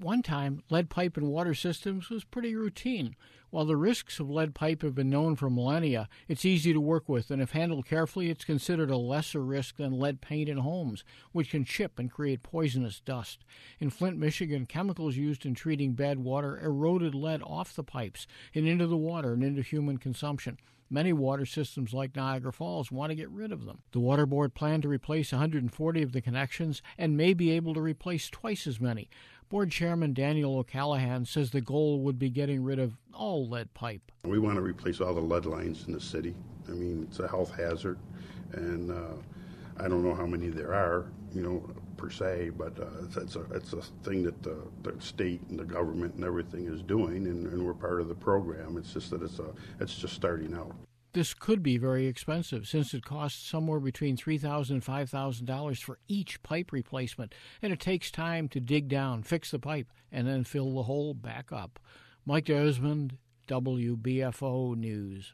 one time, lead pipe in water systems was pretty routine. While the risks of lead pipe have been known for millennia, it's easy to work with, and if handled carefully, it's considered a lesser risk than lead paint in homes, which can chip and create poisonous dust. In Flint, Michigan, chemicals used in treating bad water eroded lead off the pipes and into the water and into human consumption. Many water systems like Niagara Falls want to get rid of them. The Water Board planned to replace 140 of the connections and may be able to replace twice as many. Board Chairman Daniel O'Callaghan says the goal would be getting rid of all lead pipe. We want to replace all the lead lines in the city. I mean, it's a health hazard, and I don't know how many there are, per se, but it's a thing that the state and the government and everything is doing, and we're part of the program. It's just that it's just starting out. This could be very expensive since it costs somewhere between $3,000 and $5,000 for each pipe replacement, and it takes time to dig down, fix the pipe, and then fill the hole back up. Mike Desmond, WBFO News.